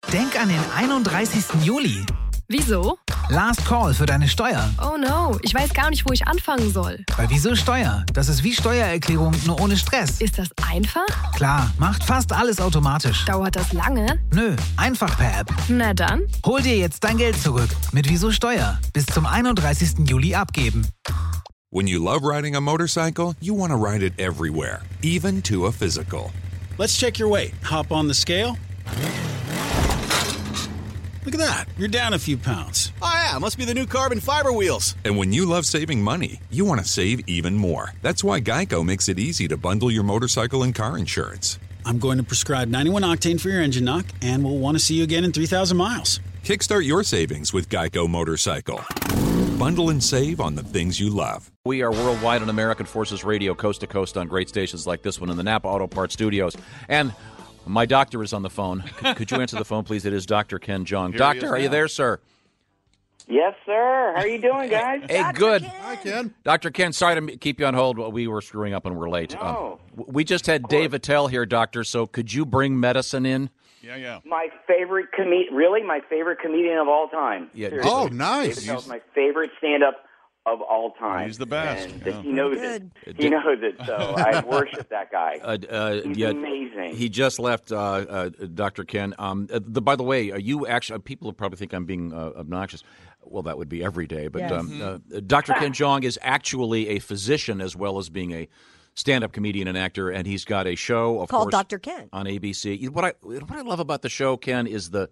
Denk an den 31. Juli. Wieso? Last Call für deine Steuer. Oh no, ich weiß gar nicht, wo ich anfangen soll. Bei Wieso Steuer? Das ist wie Steuererklärung, nur ohne Stress. Ist das einfach? Klar, macht fast alles automatisch. Dauert das lange? Nö, einfach per App. Na dann. Hol dir jetzt dein Geld zurück. Mit Wieso Steuer. Bis zum 31. Juli abgeben. When you love riding a motorcycle, you want to ride it everywhere, even to a physical. Let's check your weight. Hop on the scale. Look at that. You're down a few pounds. Oh, yeah. Must be the new carbon fiber wheels. And when you love saving money, you want to save even more. That's why Geico makes it easy to bundle your motorcycle and car insurance. I'm going to prescribe 91 octane for your engine knock, and we'll want to see you again in 3,000 miles. Kickstart your savings with Geico Motorcycle. Bundle and save on the things you love. We are worldwide on American Forces Radio, coast to coast on great stations like this one in the Napa Auto Parts Studios. And my doctor is on the phone. Could you answer the phone, please? It is Dr. Ken Jeong. Doctor, are you there, sir? Yes, sir. How are you doing, guys? Hey, good. Hi, Ken. Dr. Ken, sorry to keep you on hold. We were screwing up and we're late. No. We just had Dave Attell here, doctor, so could you bring medicine in? Yeah. My favorite my favorite comedian of all time. Yeah. Seriously. Oh, nice. Dave Attell's my favorite stand-up of all time. He's the best. And Yeah. he knows it. He knows it, so I worship that guy. He's amazing. He just left, Dr. Ken. By the way, you actually, people probably think I'm being obnoxious. Well, that would be every day. But Yes. Dr. Ken Jeong is actually a physician as well as being a stand-up comedian and actor, and he's got a show, of Called course, Dr. Ken. on ABC. What I love about the show, Ken, is the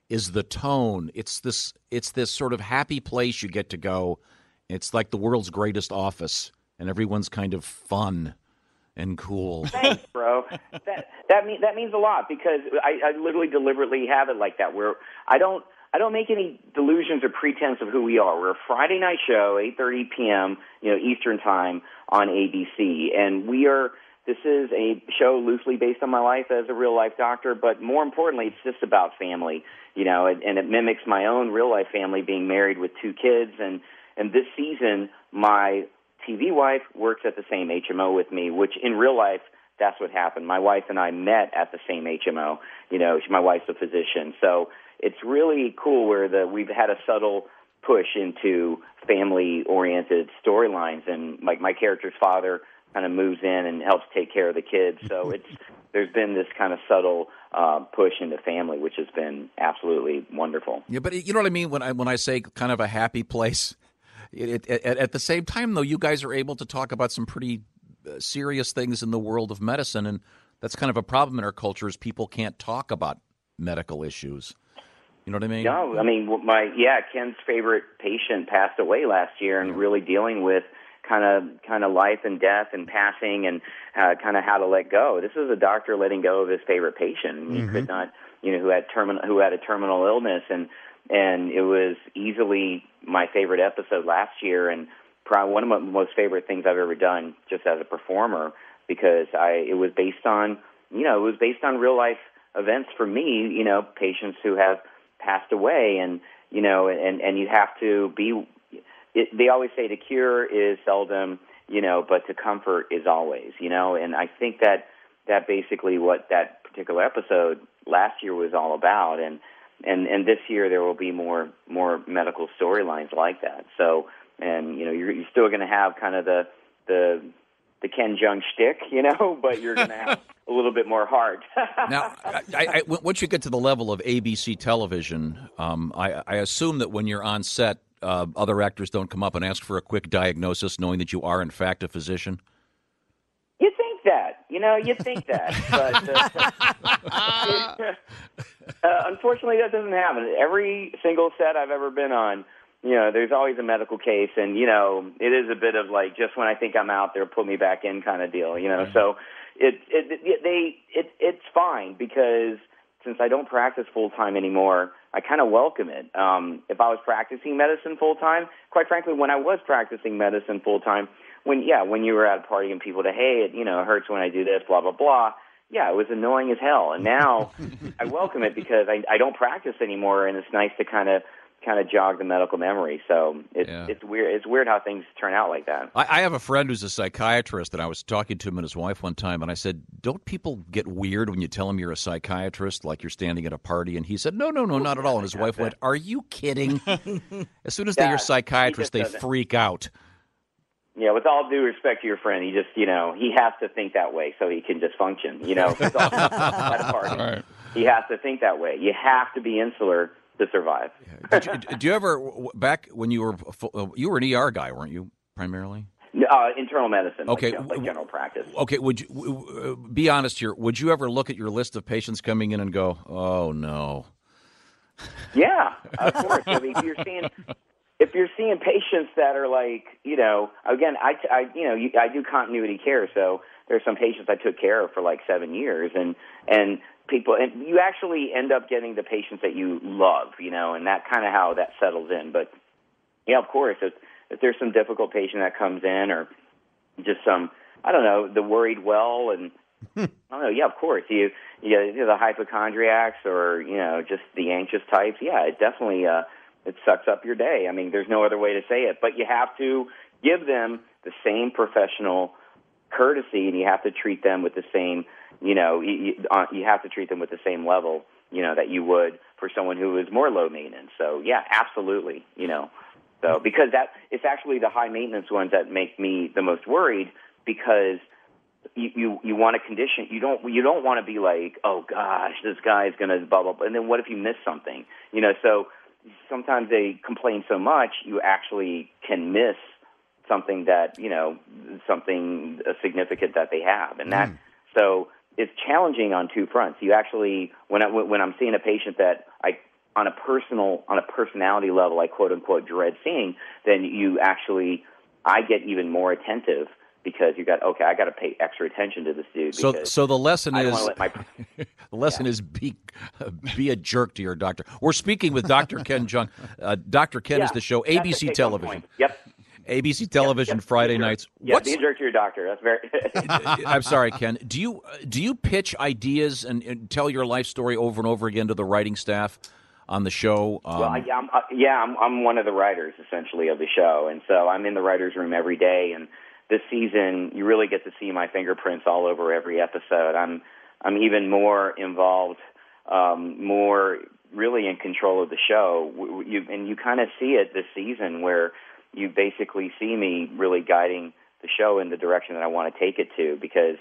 tone. It's this sort of happy place you get to go. It's like the world's greatest office, and everyone's kind of fun and cool. Thanks, bro. That means a lot because I literally deliberately have it like that, where I don't make any delusions or pretense of who we are. We're a Friday night show, 8:30 p.m. Eastern time on ABC, and this is a show loosely based on my life as a real life doctor, but more importantly, it's just about family, and it mimics my own real life family, being married with 2 kids, and this season my TV wife works at the same HMO with me, which in real life, that's what happened. My wife and I met at the same HMO. My wife's a physician. So it's really cool where we've had a subtle push into family-oriented storylines. And my character's father kind of moves in and helps take care of the kids. So there's been this kind of subtle push into family, which has been absolutely wonderful. Yeah, but you know what I mean when I say kind of a happy place. At the same time, though, you guys are able to talk about some pretty serious things in the world of medicine, and that's kind of a problem in our culture is people can't talk about medical issues. You know what I mean? No, I mean, Ken's favorite patient passed away last year, and really dealing with kind of life and death and passing and kind of how to let go. This is a doctor letting go of his favorite patient. He could not, who had a terminal illness, and it was easily my favorite episode last year, and probably one of my most favorite things I've ever done just as a performer, because it was based on real life events for me, patients who have passed away, and you have to be. They always say the cure is seldom, but to comfort is always, and I think that basically what that particular episode last year was all about, and this year there will be more medical storylines like that. So, and you're still going to have kind of the Ken Jeong shtick, but you're going to have a little bit more heart. Now, once you get to the level of ABC television, I assume that when you're on set, other actors don't come up and ask for a quick diagnosis, knowing that you are in fact a physician. You think that, but unfortunately that doesn't happen. Every single set I've ever been on, there's always a medical case, and it is a bit of like, just when I think I'm out there, put me back in kind of deal, So it's fine, because since I don't practice full time anymore, I kind of welcome it. If I was practicing medicine full time, quite frankly, when I was practicing medicine full time, when you were at a party and people say, hey, it hurts when I do this, blah blah blah. Yeah, it was annoying as hell. And now I welcome it because I don't practice anymore, and it's nice to kind of kind of jog the medical memory. So it's weird. It's weird how things turn out like that. I have a friend who's a psychiatrist, and I was talking to him and his wife one time, and I said, don't people get weird when you tell them you're a psychiatrist, like you're standing at a party? And he said, no, not at all. And his wife went, are you kidding? As soon as they're psychiatrists, they freak out. Yeah, with all due respect to your friend, he just, he has to think that way so he can just function. If he's all at a party, right. He has to think that way. You have to be insular to survive. Do you ever, back when you were an ER guy, weren't you, primarily? Internal medicine, okay. like general practice. Okay, would you be honest here? Would you ever look at your list of patients coming in and go, "Oh no"? Yeah, of course. I mean, if you're seeing patients that are like, again, I do continuity care, so there's some patients I took care of for like 7 years, and people, and you actually end up getting the patients that you love, and that kind of how that settles in. But yeah, of course, if there's some difficult patient that comes in, or just some, I don't know, the worried well, and I don't know, yeah, of course, you the hypochondriacs, or just the anxious types. Yeah, it definitely it sucks up your day. I mean, there's no other way to say it. But you have to give them the same professional courtesy, and you have to treat them with the same, you have to treat them with the same level, that you would for someone who is more low maintenance. So yeah, absolutely, So because it's actually the high maintenance ones that make me the most worried, because you want a condition. You don't want to be like, oh gosh, this guy's going to blah blah blah, and then what if you miss something? So sometimes they complain so much, you actually can miss something that something significant that they have, and that so it's challenging on two fronts. You actually, when I'm seeing a patient that on a personality level, I quote unquote dread seeing, then I get even more attentive, because I got to pay extra attention to this dude. So the lesson is be a jerk to your doctor. We're speaking with Dr. Ken Jeong. Dr. Ken is the show, ABC Television. Yep. ABC Television, Friday nights. Yeah, be a jerk to your doctor. That's very. I'm sorry, Ken. Do you pitch ideas and tell your life story over and over again to the writing staff on the show? I'm one of the writers, essentially, of the show, and so I'm in the writers' room every day. And this season, you really get to see my fingerprints all over every episode. I'm even more involved, more really in control of the show. And you kind of see it this season, where you basically see me really guiding the show in the direction that I want to take it to, because,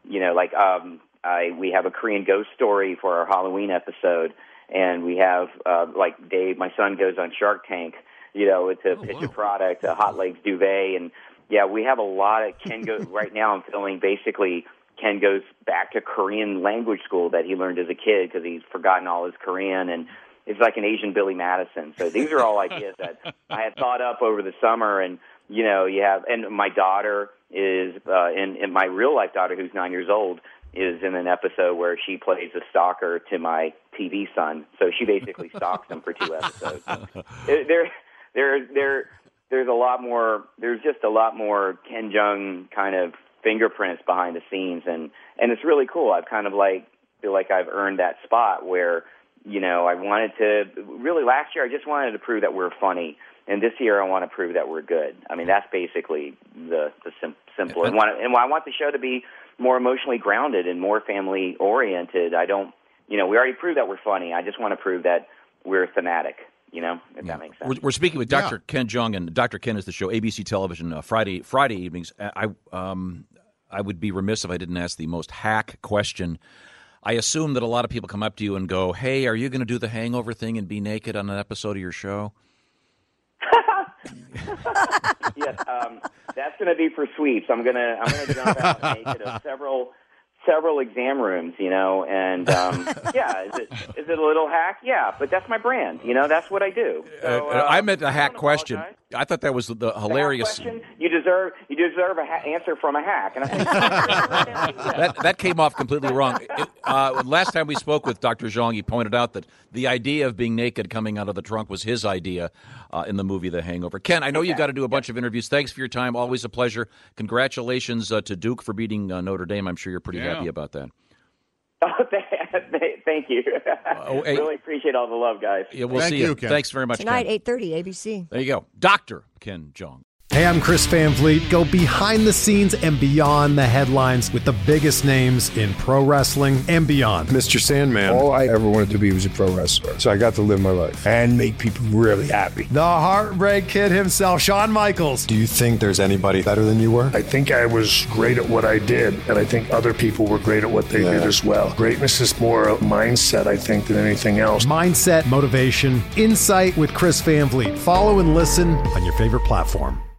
we have a Korean ghost story for our Halloween episode, and we have, Dave, my son, goes on Shark Tank, to pitch a product, a Hot Legs duvet, and yeah, we have a lot of Ken goes, right now I'm feeling basically Ken goes back to Korean language school that he learned as a kid, because he's forgotten all his Korean, and it's like an Asian Billy Madison. So these are all ideas that I had thought up over the summer, and and my daughter is, and my real life daughter, who's 9 years old, is in an episode where she plays a stalker to my TV son. So she basically stalks him for 2 episodes. There's a lot more. There's just a lot more Ken Jeong kind of fingerprints behind the scenes, and it's really cool. I've kind of feel like I've earned that spot where, I wanted to really, last year I just wanted to prove that we're funny, and this year I want to prove that we're good. I mean, that's basically the simple. And I want the show to be more emotionally grounded and more family oriented. I don't, we already proved that we're funny. I just want to prove that we're thematic. If that makes sense. We're speaking with Dr. Ken Jeong, and Dr. Ken is the show, ABC Television, Friday evenings. I would be remiss if I didn't ask the most hack question. I assume that a lot of people come up to you and go, "Hey, are you going to do the Hangover thing and be naked on an episode of your show?" Yes, that's going to be for sweeps. I'm going to jump out naked of several exam rooms, and yeah, is it a little hack? Yeah, but that's my brand, that's what I do. So, I meant a hack question. I thought that was the hilarious. Question? You deserve an answer from a hack, and I think that came off completely wrong. Last time we spoke with Dr. Jeong, he pointed out that the idea of being naked coming out of the trunk was his idea in the movie The Hangover. Ken, I know you've got to do a bunch of interviews. Thanks for your time. Always a pleasure. Congratulations to Duke for beating Notre Dame. I'm sure you're pretty happy about that. Oh, Thank you. Hey. Really appreciate all the love, guys. Yeah, we'll Thank see you, you. Ken. Thanks very much, Tonight, Ken. 8:30, ABC. There you go. Dr. Ken Jeong. Hey, I'm Chris Van Vliet. Go behind the scenes and beyond the headlines with the biggest names in pro wrestling and beyond. Mr. Sandman. All I ever wanted to be was a pro wrestler. So I got to live my life and make people really happy. The Heartbreak Kid himself, Shawn Michaels. Do you think there's anybody better than you were? I think I was great at what I did, and I think other people were great at what they did as well. Greatness is more a mindset, I think, than anything else. Mindset, motivation, insight with Chris Van Vliet. Follow and listen on your favorite platform.